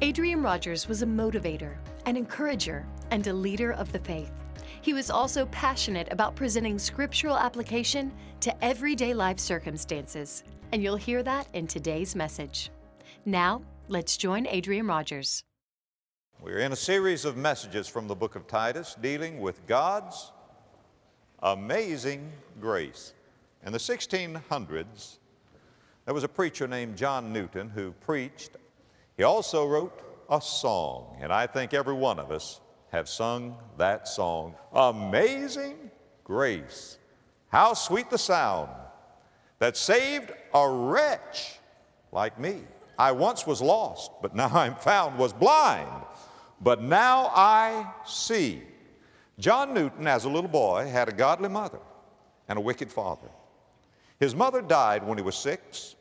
Adrian Rogers was a motivator, an encourager, and a leader of the faith. He was also passionate about presenting scriptural application to everyday life circumstances, and you'll hear that in today's message. Now, let's join Adrian Rogers. We're in a series of messages from the book of Titus dealing with God's amazing grace. In the 1600s, there was a preacher named John Newton who preached. He also wrote a song, and I think every one of us have sung that song. Amazing grace, how sweet the sound that saved a wretch like me. I once was lost, but now I'm found, was blind, but now I see. John Newton, as a little boy, had a godly mother and a wicked father. His mother died when he was 6.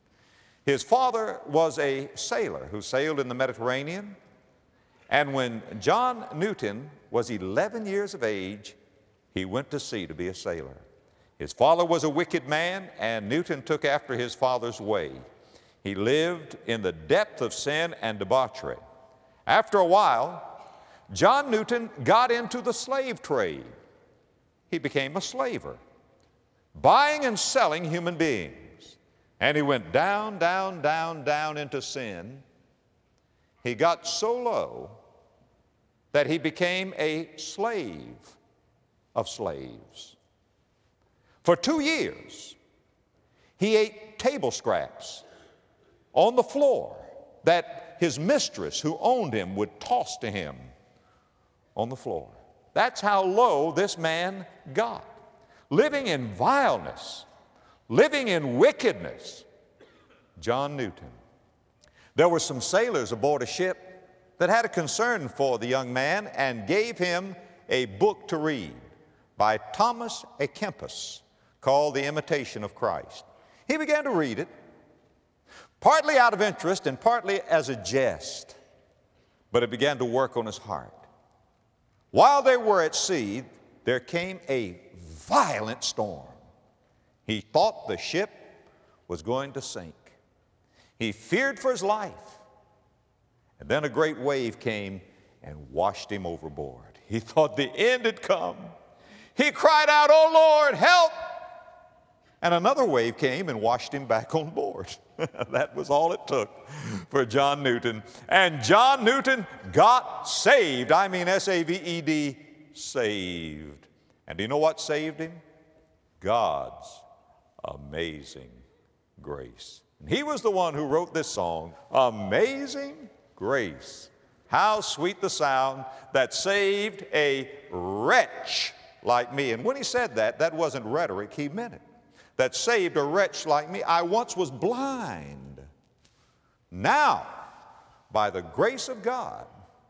His father was a sailor who sailed in the Mediterranean. And when John Newton was 11 years of age, he went to sea to be a sailor. His father was a wicked man, and Newton took after his father's way. He lived in the depth of sin and debauchery. After a while, John Newton got into the slave trade. He became a slaver, buying and selling human beings. And he went down, down, down, down into sin. He got so low that he became a slave of slaves. For 2 years, he ate table scraps on the floor that his mistress, who owned him, would toss to him on the floor. That's how low this man got, living in vileness, living in wickedness. John Newton. There were some sailors aboard a ship that had a concern for the young man and gave him a book to read by Thomas à Kempis called The Imitation of Christ. He began to read it, partly out of interest and partly as a jest, but it began to work on his heart. While they were at sea, there came a violent storm. He thought the ship was going to sink. He feared for his life. And then a great wave came and washed him overboard. He thought the end had come. He cried out, "Oh Lord, help!" And another wave came and washed him back on board. That was all it took for John Newton. And John Newton got saved. I mean S-A-V-E-D, saved. And do you know what saved him? God's amazing grace. And he was the one who wrote this song, Amazing Grace. How sweet the sound that saved a wretch like me. And when he said that, that wasn't rhetoric, he meant it. That saved a wretch like me. I once was blind. Now, by the grace of God,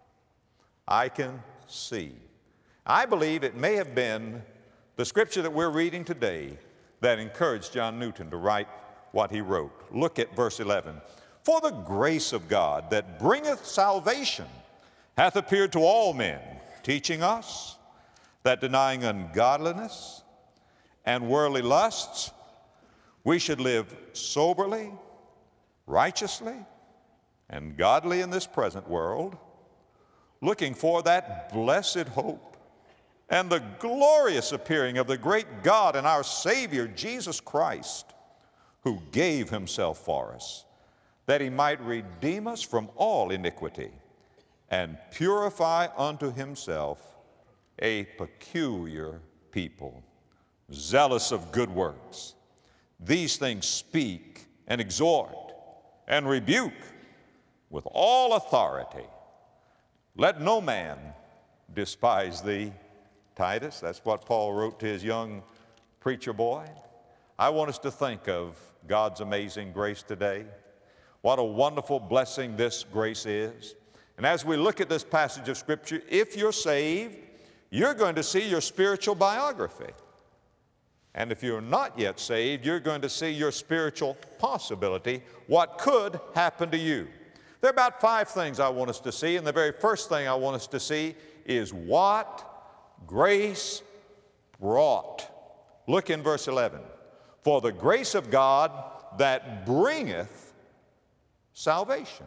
I can see. I believe it may have been the scripture that we're reading today that encouraged John Newton to write what he wrote. Look at verse 11. For the grace of God that bringeth salvation hath appeared to all men, teaching us that denying ungodliness and worldly lusts, we should live soberly, righteously, and godly in this present world, looking for that blessed hope and the glorious appearing of the great God and our Savior, Jesus Christ, who gave himself for us, that he might redeem us from all iniquity and purify unto himself a peculiar people, zealous of good works. These things speak and exhort and rebuke with all authority. Let no man despise thee. Titus, that's what Paul wrote to his young preacher boy. I want us to think of God's amazing grace today. What a wonderful blessing this grace is. And as we look at this passage of Scripture, if you're saved, you're going to see your spiritual biography. And if you're not yet saved, you're going to see your spiritual possibility, what could happen to you. There are about 5 things I want us to see, and the very first thing I want us to see is what grace brought. Look in verse 11. For the grace of God that bringeth salvation.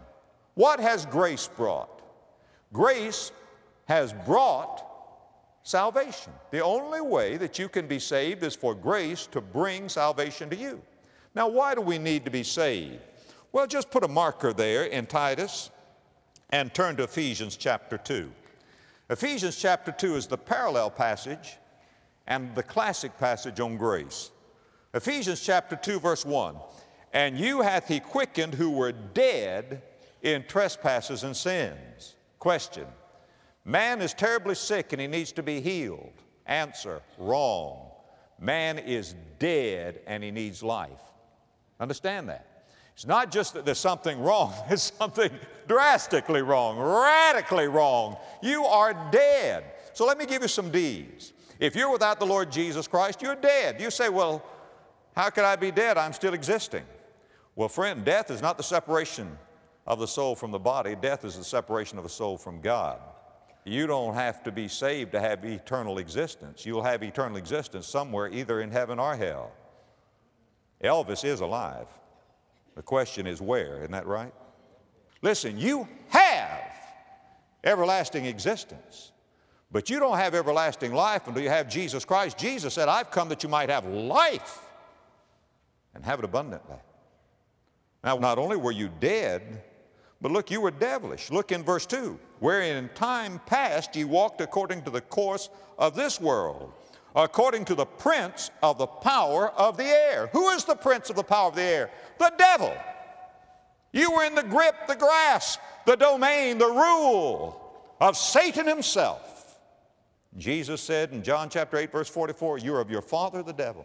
What has grace brought? Grace has brought salvation. The only way that you can be saved is for grace to bring salvation to you. Now, why do we need to be saved? Well, just put a marker there in Titus and turn to Ephesians chapter 2. Ephesians chapter 2 is the parallel passage and the classic passage on grace. Ephesians chapter 2, verse 1. And you hath he quickened who were dead in trespasses and sins. Question. Man is terribly sick and he needs to be healed. Answer, wrong. Man is dead and he needs life. Understand that. It's not just that there's something wrong, there's something drastically wrong, radically wrong. You are dead. So let me give you some D's. If you're without the Lord Jesus Christ, you're dead. You say, well, how could I be dead? I'm still existing. Well, friend, death is not the separation of the soul from the body. Death is the separation of the soul from God. You don't have to be saved to have eternal existence. You'll have eternal existence somewhere, either in heaven or hell. Elvis is alive. The question is where, isn't that right? Listen, you have everlasting existence, but you don't have everlasting life until you have Jesus Christ. Jesus said, I've come that you might have life and have it abundantly. Now, not only were you dead, but look, you were devilish. Look in verse 2. Wherein in time past ye walked according to the course of this world, according to the prince of the power of the air. Who is the prince of the power of the air? The devil. You were in the grip, the grasp, the domain, the rule of Satan himself. Jesus said in John chapter 8, verse 44, you're of your father the devil.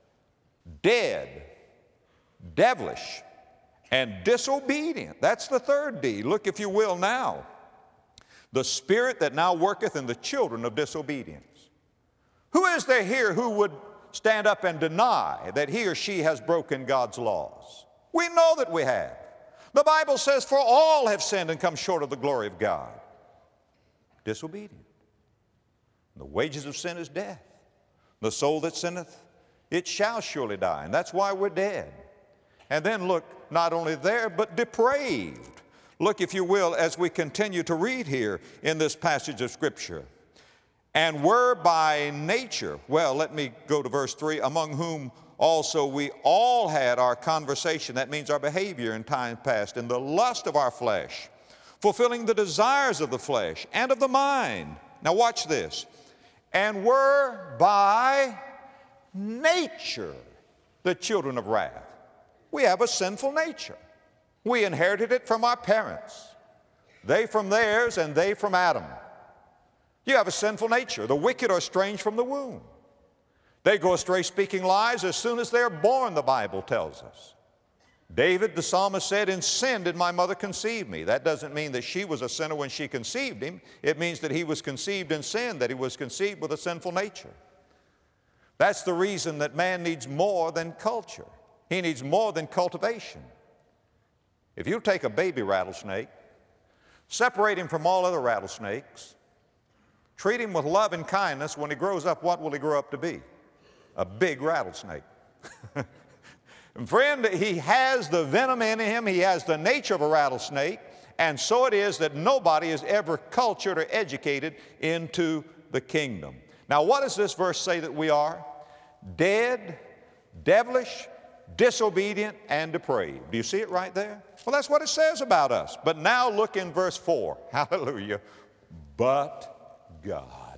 Dead, devilish, and disobedient. That's the third D. Look, if you will, now. The spirit that now worketh in the children of disobedience. Who is there here who would stand up and deny that he or she has broken God's laws? We know that we have. The Bible says, for all have sinned and come short of the glory of God. Disobedient. The wages of sin is death. The soul that sinneth, it shall surely die. And that's why we're dead. And then look, not only there, but depraved. Look, if you will, as we continue to read here in this passage of Scripture. And were by nature, well, let me go to verse 3, among whom also we all had our conversation, that means our behavior in time past, in the lust of our flesh, fulfilling the desires of the flesh and of the mind. Now watch this. And were by nature the children of wrath. We have a sinful nature. We inherited it from our parents. They from theirs and they from Adam. You have a sinful nature. The wicked are estranged from the womb. They go astray speaking lies as soon as they're born, the Bible tells us. David, the psalmist, said, in sin did my mother conceive me. That doesn't mean that she was a sinner when she conceived him. It means that he was conceived in sin, that he was conceived with a sinful nature. That's the reason that man needs more than culture. He needs more than cultivation. If you take a baby rattlesnake, separate him from all other rattlesnakes, treat him with love and kindness, when he grows up, what will he grow up to be? A big rattlesnake. And friend, he has the venom in him, he has the nature of a rattlesnake, and so it is that nobody is ever cultured or educated into the kingdom. Now, what does this verse say that we are? Dead, devilish, disobedient, and depraved. Do you see it right there? Well, that's what it says about us. But now look in verse 4. Hallelujah. But God.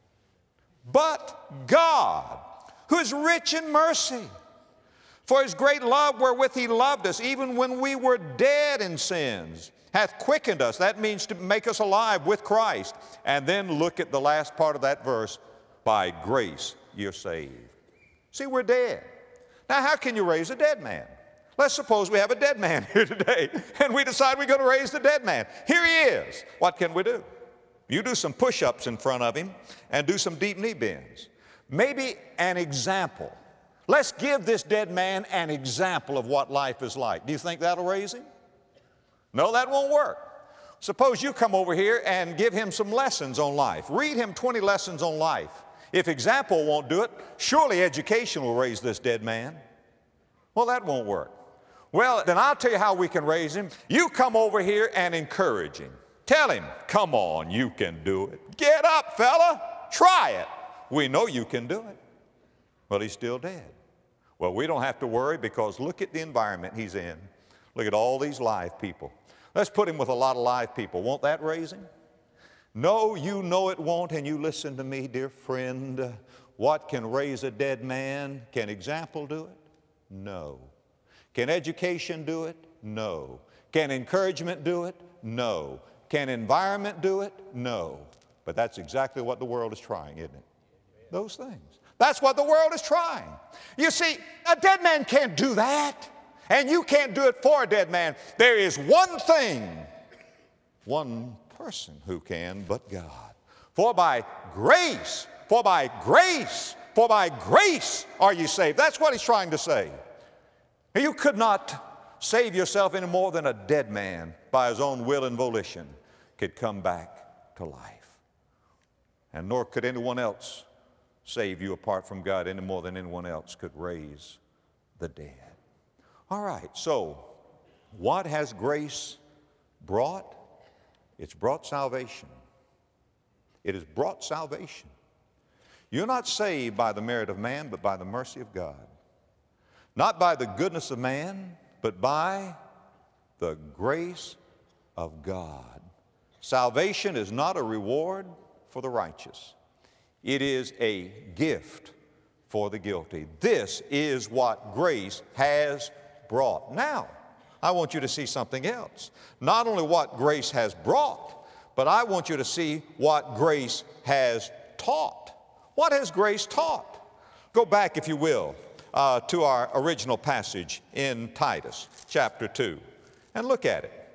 But God, who is rich in mercy, for his great love wherewith he loved us, even when we were dead in sins, hath quickened us. That means to make us alive with Christ. And then look at the last part of that verse. By grace you're saved. See, we're dead. Now, how can you raise a dead man? Let's suppose we have a dead man here today, and we decide we're going to raise the dead man. Here he is. What can we do? You do some push-ups in front of him and do some deep knee bends. Maybe an example. Let's give this dead man an example of what life is like. Do you think that'll raise him? No, that won't work. Suppose you come over here and give him some lessons on life. Read him 20 lessons on life. If example won't do it, surely education will raise this dead man. Well, that won't work. Well, then I'll tell you how we can raise him. You come over here and encourage him. Tell him, come on, you can do it. Get up, fella. Try it. We know you can do it. Well, he's still dead. Well, we don't have to worry because look at the environment he's in. Look at all these live people. Let's put him with a lot of live people. Won't that raise him? No, you know it won't, and you listen to me, dear friend. What can raise a dead man? Can example do it? No. Can education do it? No. Can encouragement do it? No. Can environment do it? No. But that's exactly what the world is trying, isn't it? Those things. That's what the world is trying. You see, a dead man can't do that, and you can't do it for a dead man. There is one thing, one person who can, but God. For by grace are you saved. That's what he's trying to say. You could not save yourself any more than a dead man by his own will and volition could come back to life. And nor could anyone else save you apart from God any more than anyone else could raise the dead. All right, so what has grace brought? It's brought salvation. It has brought salvation. You're not saved by the merit of man, but by the mercy of God. Not by the goodness of man, but by the grace of God. Salvation is not a reward for the righteous. It is a gift for the guilty. This is what grace has brought. Now, I want you to see something else. Not only what grace has brought, but I want you to see what grace has taught. What has grace taught? Go back, if you will, to our original passage in Titus chapter 2 and look at it.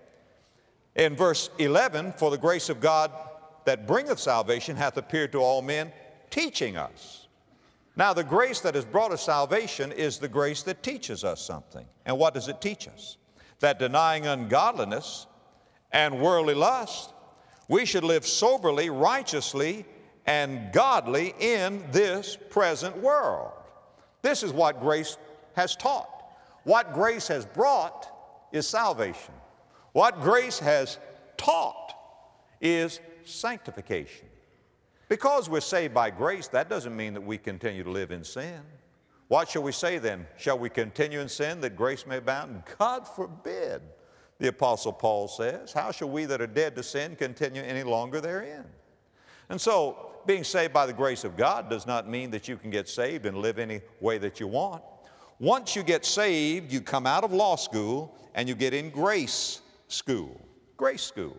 In verse 11, for the grace of God that bringeth salvation hath appeared to all men, teaching us. Now, the grace that has brought us salvation is the grace that teaches us something. And what does it teach us? That denying ungodliness and worldly lust, we should live soberly, righteously, and godly in this present world. This is what grace has taught. What grace has brought is salvation. What grace has taught is sanctification. Because we're saved by grace, that doesn't mean that we continue to live in sin. What shall we say then? Shall we continue in sin that grace may abound? God forbid, the Apostle Paul says. How shall we that are dead to sin continue any longer therein? And so, being saved by the grace of God does not mean that you can get saved and live any way that you want. Once you get saved, you come out of law school and you get in grace school. Grace school.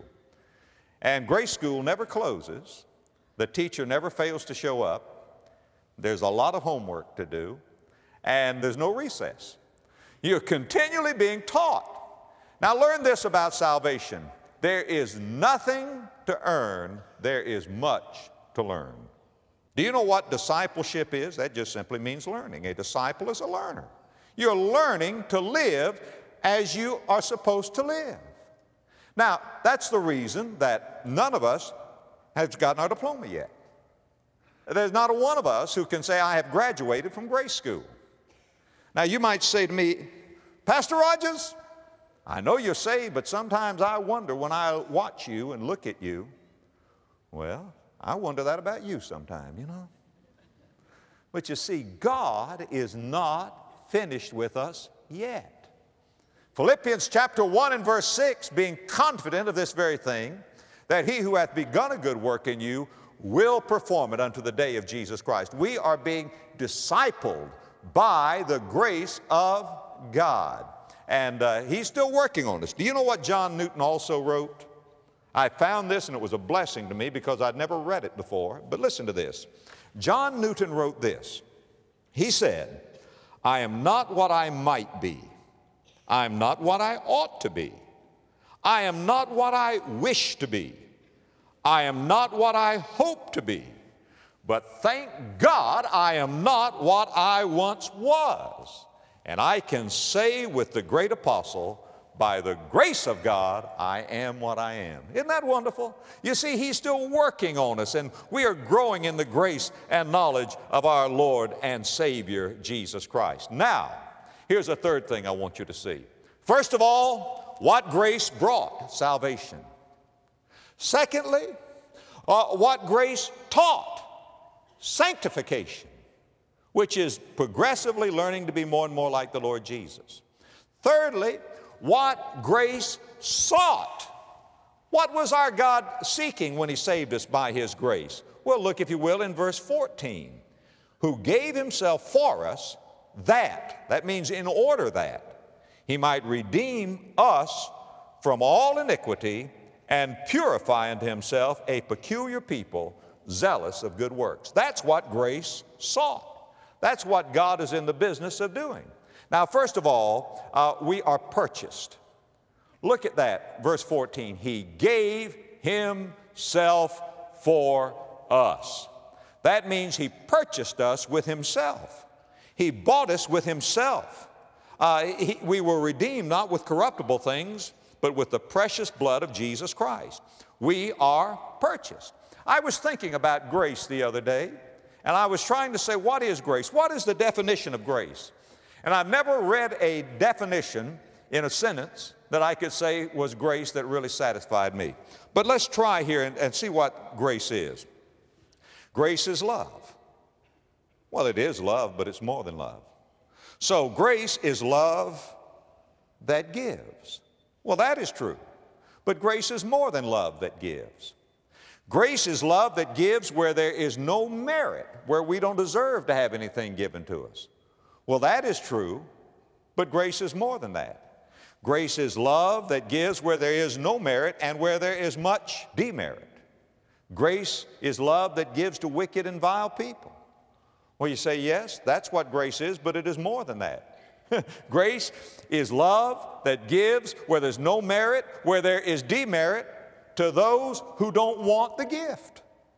And grace school never closes. The teacher never fails to show up. There's a lot of homework to do, and there's no recess. You're continually being taught. Now learn this about salvation. There is nothing to earn. There is much to learn. Do you know what discipleship is? That just simply means learning. A disciple is a learner. You're learning to live as you are supposed to live. Now, that's the reason that none of us has gotten our diploma yet. There's not a one of us who can say, I have graduated from grace school. Now, you might say to me, Pastor Rogers, I know you're saved, but sometimes I wonder when I watch you and look at you. Well, I wonder that about you sometime, you know. But you see, God is not finished with us yet. Philippians chapter 1 and verse 6, being confident of this very thing, that he who hath begun a good work in you will perform it unto the day of Jesus Christ. We are being discipled by the grace of God. And he's still working on us. Do you know what John Newton also wrote? I found this and it was a blessing to me because I'd never read it before. But listen to this. John Newton wrote this. He said, I am not what I might be. I am not what I ought to be. I am not what I wish to be. I am not what I hope to be. But thank God I am not what I once was. And I can say with the great apostle, by the grace of God, I am what I am. Isn't that wonderful? You see, he's still working on us, and we are growing in the grace and knowledge of our Lord and Savior, Jesus Christ. Now, here's a third thing I want you to see. First of all, what grace brought? Salvation. Secondly, what grace taught? Sanctification, which is progressively learning to be more and more like the Lord Jesus. Thirdly, what grace sought. What was our God seeking when He saved us by His grace? Well, look, if you will, in verse 14. Who gave Himself for us that means in order that He might redeem us from all iniquity and purify unto Himself a peculiar people, zealous of good works. That's what grace sought. That's what God is in the business of doing. Now, first of all, we are purchased. Look at that, verse 14. He gave Himself for us. That means He purchased us with Himself. He bought us with Himself. We were redeemed not with corruptible things, but with the precious blood of Jesus Christ. We are purchased. I was thinking about grace the other day, and I was trying to say, what is grace? What is the definition of grace? And I've never read a definition in a sentence that I could say was grace that really satisfied me. But let's try here and see what grace is. Grace is love. Well, it is love, but it's more than love. So grace is love that gives. Well, that is true. But grace is more than love that gives. Grace is love that gives where there is no merit, where we don't deserve to have anything given to us. Well, that is true, but grace is more than that. Grace is love that gives where there is no merit and where there is much demerit. Grace is love that gives to wicked and vile people. Well, you say, yes, that's what grace is, but it is more than that. Grace is love that gives where there's no merit, where there is demerit, to those who don't want the gift.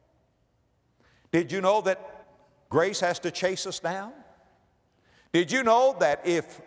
Did you know that grace has to chase us down? Did you know that if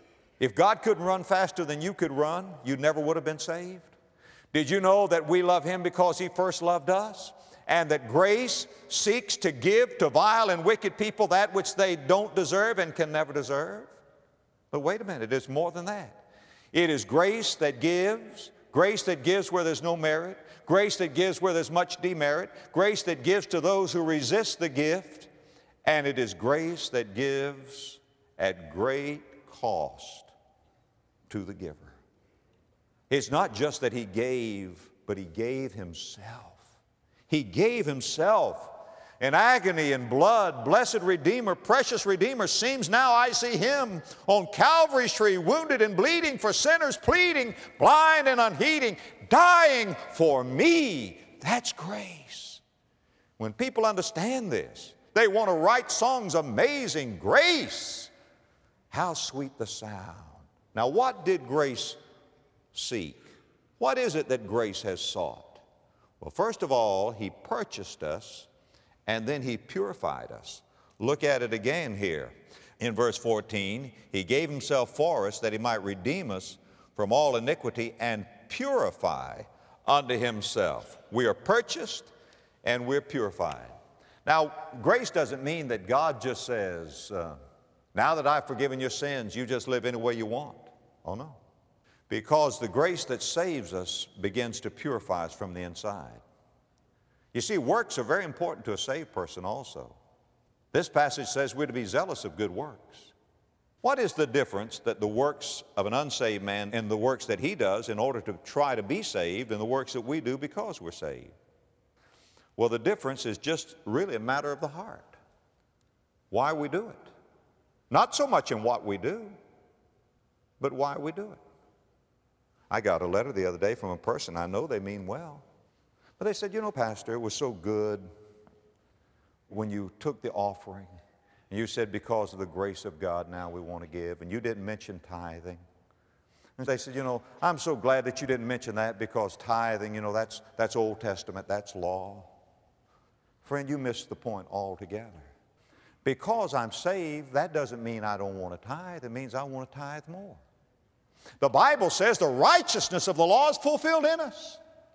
God couldn't run faster than you could run, you never would have been saved? Did you know that we love Him because He first loved us? And that grace seeks to give to vile and wicked people that which they don't deserve and can never deserve? But wait a minute, it's more than that. It is grace that gives where there's no merit, grace that gives where there's much demerit, grace that gives to those who resist the gift, and it is grace that gives at great cost to the giver. It's not just that He gave, but He gave Himself. He gave Himself in agony and blood. Blessed Redeemer, precious Redeemer, seems now I see Him on Calvary's tree, wounded and bleeding for sinners, pleading, blind and unheeding, dying for me. That's grace. When people understand this, they want to write songs, amazing grace. How sweet the sound. Now, what did grace seek? What is it that grace has sought? Well, first of all, He purchased us, and then He purified us. Look at it again here. In verse 14, He gave Himself for us that He might redeem us from all iniquity and purify unto Himself. We are purchased and we're purified. Now, grace doesn't mean that God just says, now that I've forgiven your sins, you just live any way you want. Oh, no. Because the grace that saves us begins to purify us from the inside. You see, works are very important to a saved person also. This passage says we're to be zealous of good works. What is the difference that the works of an unsaved man and the works that he does in order to try to be saved and the works that we do because we're saved? Well, the difference is just really a matter of the heart. Why we do it. Not so much in what we do, but why we do it. I got a letter the other day from a person, I know they mean well, but they said, you know, Pastor, it was so good when you took the offering, and you said because of the grace of God now we want to give, and you didn't mention tithing. And they said, you know, I'm so glad that you didn't mention that because tithing, you know, that's Old Testament, that's law. Friend, you missed the point altogether. Because I'm saved, that doesn't mean I don't want to tithe. It means I want to tithe more. The Bible says the righteousness of the law is fulfilled in us.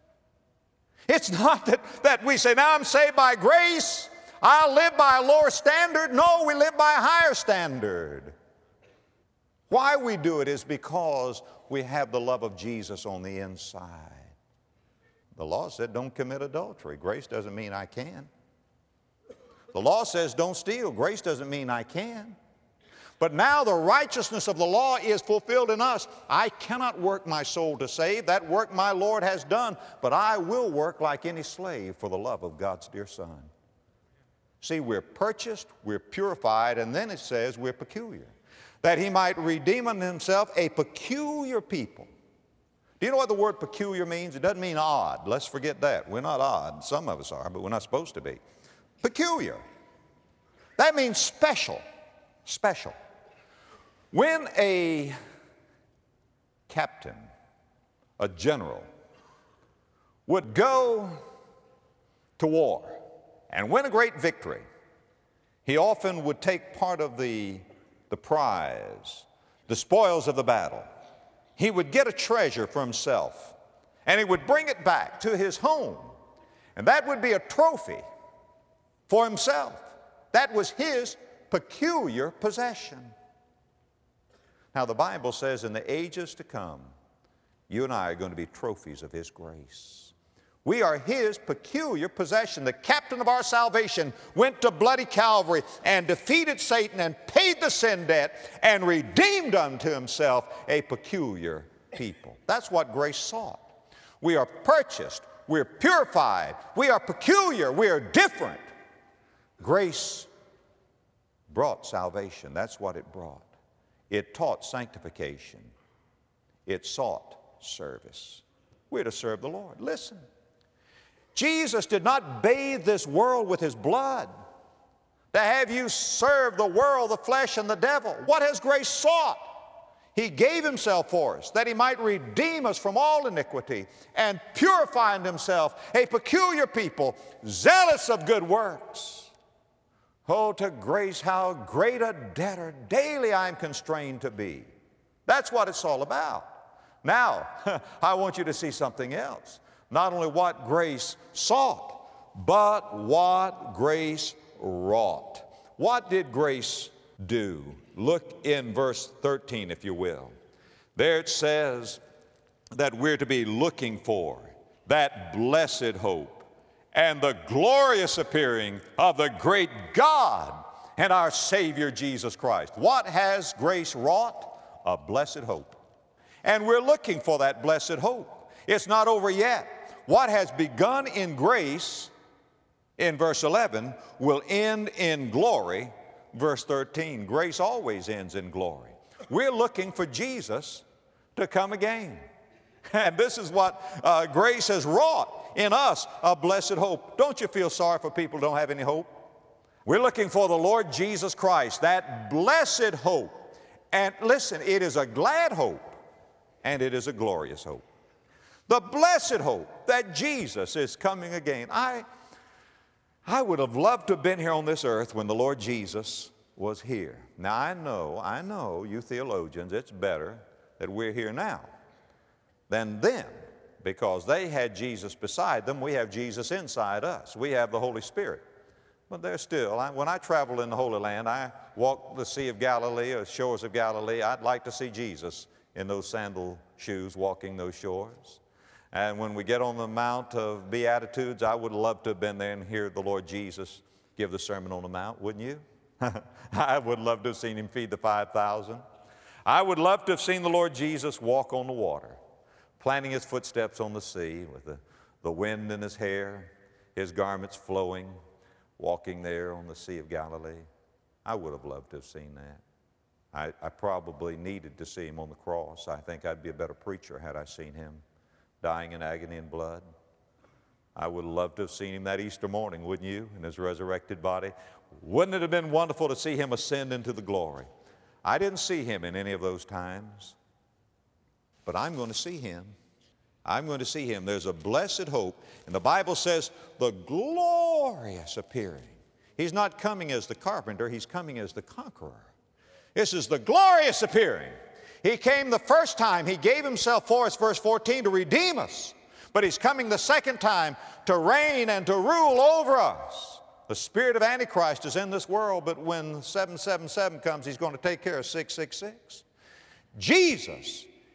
It's not that we say, now I'm saved by grace, I'll live by a lower standard. No, we live by a higher standard. Why we do it is because we have the love of Jesus on the inside. The law said don't commit adultery. Grace doesn't mean I can. The law says don't steal. Grace doesn't mean I can. But now the righteousness of the law is fulfilled in us. I cannot work my soul to save. That work my Lord has done. But I will work like any slave for the love of God's dear Son. See, we're purchased, we're purified, and then it says we're peculiar. That He might redeem unto Himself a peculiar people. Do you know what the word peculiar means? It doesn't mean odd. Let's forget that. We're not odd. Some of us are, but we're not supposed to be. Peculiar. That means special. Special. When a captain, a general, would go to war and win a great victory, he often would take part of the prize, the spoils of the battle. He would get a treasure for himself, and he would bring it back to his home, and that would be a trophy for himself. That was his peculiar possession. Now, the Bible says in the ages to come, you and I are going to be trophies of His grace. We are His peculiar possession. The captain of our salvation went to bloody Calvary and defeated Satan and paid the sin debt and redeemed unto Himself a peculiar people. That's what grace sought. We are purchased. We're purified. We are peculiar. We are different. Grace brought salvation. That's what it brought. It taught sanctification. It sought service. We're to serve the Lord. Listen. Jesus did not bathe this world with His blood to have you serve the world, the flesh, and the devil. What has grace sought? He gave Himself for us that He might redeem us from all iniquity and purify in Himself a peculiar people, zealous of good works. Oh, to grace, how great a debtor daily I'm constrained to be. That's what it's all about. Now, I want you to see something else. Not only what grace sought, but what grace wrought. What did grace do? Look in verse 13, if you will. There it says that we're to be looking for that blessed hope and the glorious appearing of the great God and our Savior Jesus Christ. What has grace wrought? A blessed hope. And we're looking for that blessed hope. It's not over yet. What has begun in grace, in verse 11, will end in glory, verse 13. Grace always ends in glory. We're looking for Jesus to come again. And this is what grace has wrought in us, a blessed hope. Don't you feel sorry for people who don't have any hope? We're looking for the Lord Jesus Christ, that blessed hope. And listen, it is a glad hope, and it is a glorious hope. The blessed hope that Jesus is coming again. I would have loved to have been here on this earth when the Lord Jesus was here. Now, I know, you theologians, it's better that we're here now than then, because they had Jesus beside them. We have Jesus inside us. We have the Holy Spirit. But there's still, when I travel in the Holy Land, I walk the Sea of Galilee or shores of Galilee, I'd like to see Jesus in those sandal shoes walking those shores. And when we get on the Mount of Beatitudes, I would love to have been there and hear the Lord Jesus give the Sermon on the Mount, wouldn't you? I would love to have seen Him feed the 5,000. I would love to have seen the Lord Jesus walk on the water, planting His footsteps on the sea with the wind in His hair, His garments flowing, walking there on the Sea of Galilee. I would have loved to have seen that. I probably needed to see Him on the cross. I think I'd be a better preacher had I seen Him dying in agony and blood. I would love to have seen Him that Easter morning, wouldn't you, in His resurrected body? Wouldn't it have been wonderful to see Him ascend into the glory? I didn't see Him in any of those times, but I'm going to see Him. I'm going to see Him. There's a blessed hope, and the Bible says the glorious appearing. He's not coming as the carpenter, He's coming as the conqueror. This is the glorious appearing. He came the first time. He gave Himself for us, verse 14, to redeem us. But He's coming the second time to reign and to rule over us. The spirit of Antichrist is in this world, but when 777 comes, He's going to take care of 666. Jesus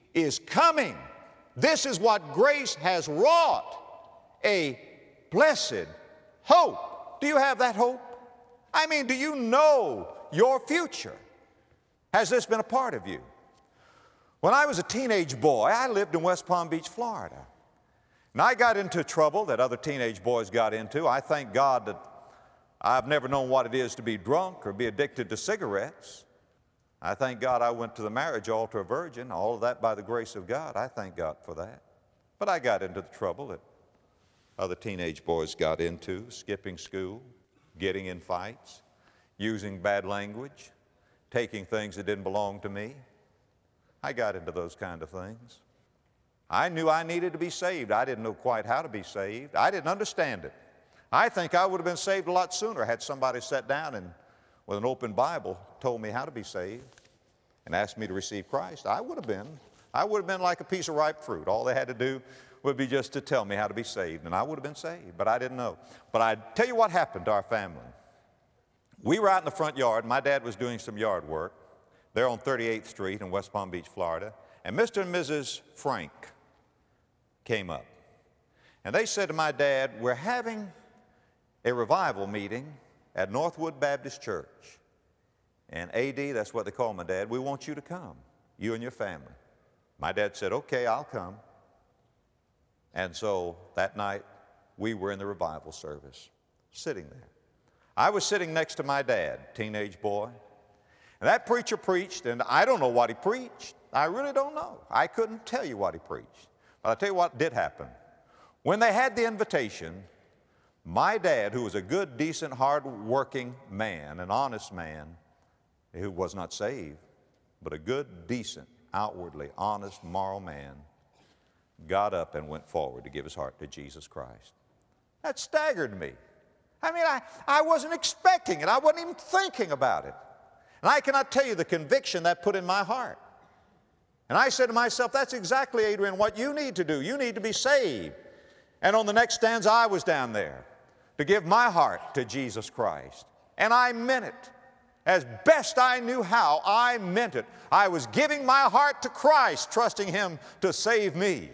is coming. This is what grace has wrought, a blessed hope. Do you have that hope? I mean, do you know your future? Has this been a part of you? When I was a teenage boy, I lived in West Palm Beach, Florida. And I got into trouble that other teenage boys got into. I thank God that I've never known what it is to be drunk or be addicted to cigarettes. I thank God I went to the marriage altar a virgin, all of that by the grace of God. I thank God for that. But I got into the trouble that other teenage boys got into, skipping school, getting in fights, using bad language, taking things that didn't belong to me. I got into those kind of things. I knew I needed to be saved. I didn't know quite how to be saved. I didn't understand it. I think I would have been saved a lot sooner had somebody sat down and with an open Bible told me how to be saved and asked me to receive Christ. I would have been like a piece of ripe fruit. All they had to do would be just to tell me how to be saved, and I would have been saved, but I didn't know. But I tell you what happened to our family. We were out in the front yard. My dad was doing some yard work there on 38th Street in West Palm Beach, Florida, and Mr. and Mrs. Frank came up. And they said to my dad, we're having a revival meeting at Northwood Baptist Church. And A.D., that's what they call my dad, we want you to come, you and your family. My dad said, okay, I'll come. And so that night, we were in the revival service, sitting there. I was sitting next to my dad, teenage boy, and that preacher preached, and I don't know what he preached. I really don't know. I couldn't tell you what he preached. But I'll tell you what did happen. When they had the invitation, my dad, who was a good, decent, hard-working man, an honest man, who was not saved, but a good, decent, outwardly honest, moral man, got up and went forward to give his heart to Jesus Christ. That staggered me. I mean, I wasn't expecting it. I wasn't even thinking about it. And I cannot tell you the conviction that put in my heart. And I said to myself, that's exactly, Adrian, what you need to do. You need to be saved. And on the next stanza, I was down there to give my heart to Jesus Christ. And I meant it. As best I knew how, I meant it. I was giving my heart to Christ, trusting Him to save me.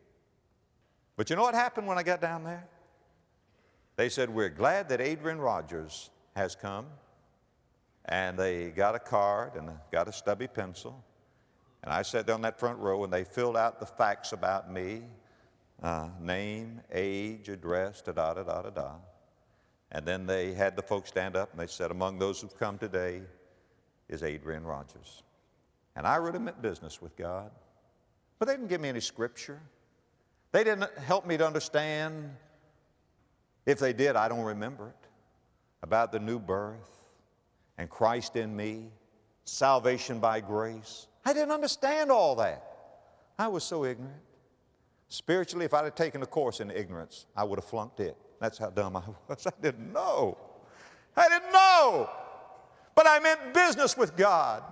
But you know what happened when I got down there? They said, we're glad that Adrian Rogers has come. And they got a card and got a stubby pencil. And I sat down that front row, and they filled out the facts about me, name, age, address, da-da-da-da-da-da. And then they had the folks stand up, and they said, among those who've come today is Adrian Rogers. And I really meant business with God. But they didn't give me any scripture. They didn't help me to understand. If they did, I don't remember it. About the new birth and Christ in me, salvation by grace. I didn't understand all that. I was so ignorant. Spiritually, if I'd have taken a course in ignorance, I would have flunked it. That's how dumb I was. I didn't know. I didn't know. But I meant business with God.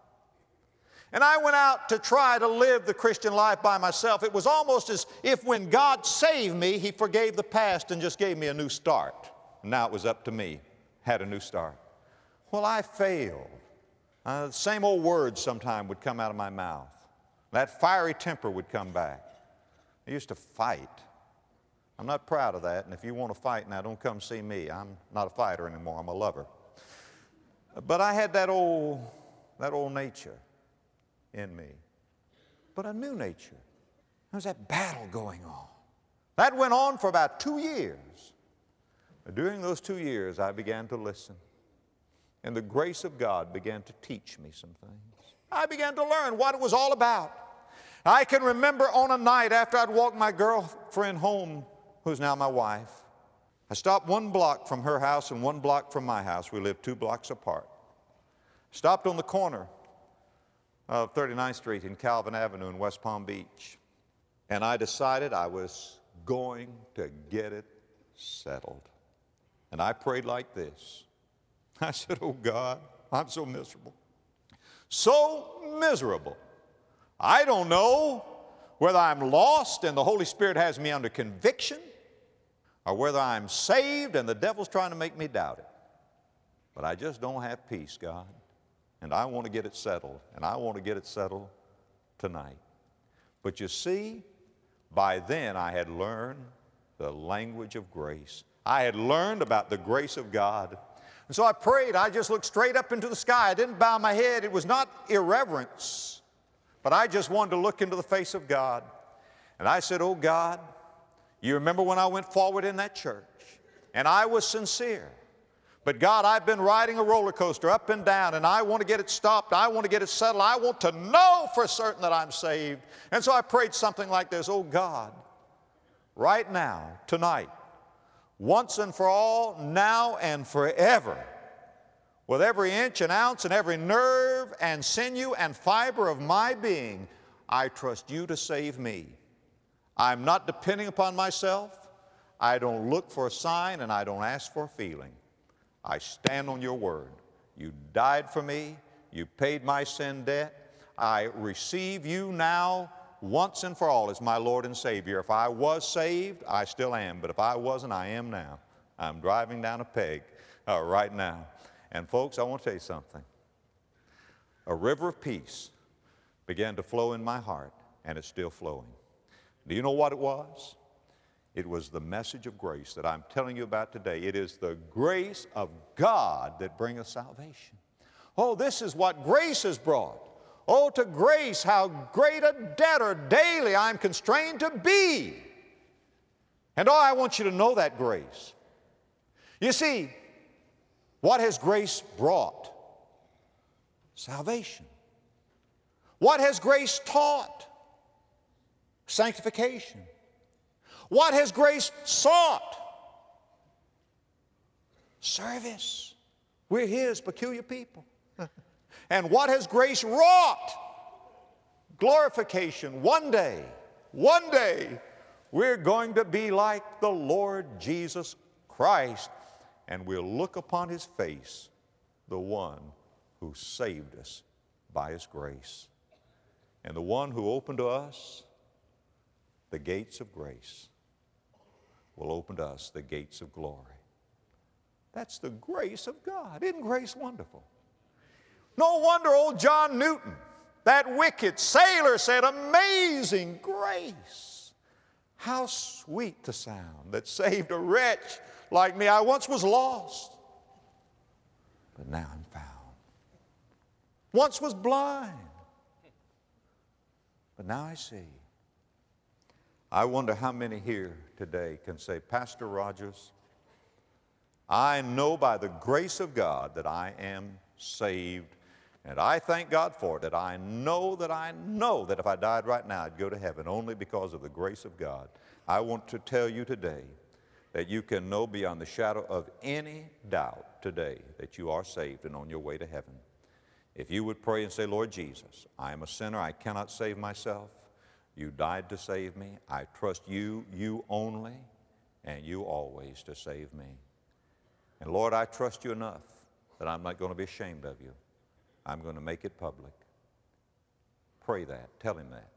And I went out to try to live the Christian life by myself. It was almost as if when God saved me, He forgave the past and just gave me a new start. And now it was up to me. Had a new start. Well, I failed. The same old words sometime would come out of my mouth. That fiery temper would come back. I used to fight. I'm not proud of that, and if you want to fight now, don't come see me. I'm not a fighter anymore. I'm a lover. But I had that old nature in me. But a new nature. There was that battle going on. That went on for about 2 years. During those 2 years, I began to listen. And the grace of God began to teach me some things. I began to learn what it was all about. I can remember on a night after I'd walked my girlfriend home, who's now my wife, I stopped 1 block from her house and 1 block from my house. We lived 2 blocks apart. Stopped on the corner of 39th Street and Calvin Avenue in West Palm Beach. And I decided I was going to get it settled. And I prayed like this. I said, oh God, I'm so miserable. So miserable. I don't know whether I'm lost and the Holy Spirit has me under conviction or whether I'm saved and the devil's trying to make me doubt it. But I just don't have peace, God. And I want to get it settled. And I want to get it settled tonight. But you see, by then I had learned the language of grace. I had learned about the grace of God. And so I prayed. I just looked straight up into the sky. I didn't bow my head. It was not irreverence, but I just wanted to look into the face of God. And I said, oh God, you remember when I went forward in that church, and I was sincere. But God, I've been riding a roller coaster up and down, and I want to get it stopped. I want to get it settled. I want to know for certain that I'm saved. And so I prayed something like this: oh God, right now, tonight, once and for all, now and forever, with every inch and ounce and every nerve and sinew and fiber of my being, I trust you to save me. I'm not depending upon myself. I don't look for a sign, and I don't ask for a feeling. I stand on your word. You died for me. You paid my sin debt. I receive you now once and for all as my Lord and Savior. If I was saved, I still am. But if I wasn't, I am now. I'm driving down a peg right now. And folks, I want to tell you something. A river of peace began to flow in my heart, and it's still flowing. Do you know what it was? It was the message of grace that I'm telling you about today. It is the grace of God that bringeth salvation. Oh, this is what grace has brought. Oh, to grace, how great a debtor daily I'm constrained to be. And oh, I want you to know that grace. You see, what has grace brought? Salvation. What has grace taught? Sanctification. What has grace sought? Service. We're His peculiar people. And what has grace wrought? Glorification. One day, we're going to be like the Lord Jesus Christ, and we'll look upon His face, the one who saved us by His grace, and the one who opened to us the gates of grace will open to us the gates of glory. That's the grace of God. Isn't grace wonderful? No wonder old John Newton, that wicked sailor, said, amazing grace. How sweet the sound that saved a wretch like me. I once was lost, but now I'm found. Once was blind, but now I see. I wonder how many here today can say, Pastor Rogers, I know by the grace of God that I am saved, and I thank God for it, that I know that if I died right now, I'd go to heaven only because of the grace of God. I want to tell you today that you can know beyond the shadow of any doubt today that you are saved and on your way to heaven. If you would pray and say, Lord Jesus, I am a sinner, I cannot save myself. You died to save me. I trust you, you only, and you always to save me. And Lord, I trust you enough that I'm not going to be ashamed of you. I'm going to make it public. Pray that. Tell Him that.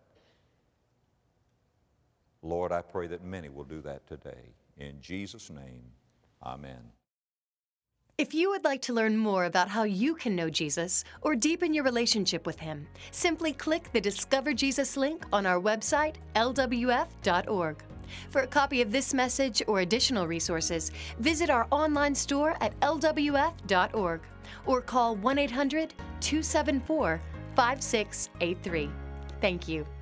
Lord, I pray that many will do that today. In Jesus' name, amen. If you would like to learn more about how you can know Jesus or deepen your relationship with Him, simply click the Discover Jesus link on our website, lwf.org. For a copy of this message or additional resources, visit our online store at lwf.org or call 1-800-274-5683. Thank you.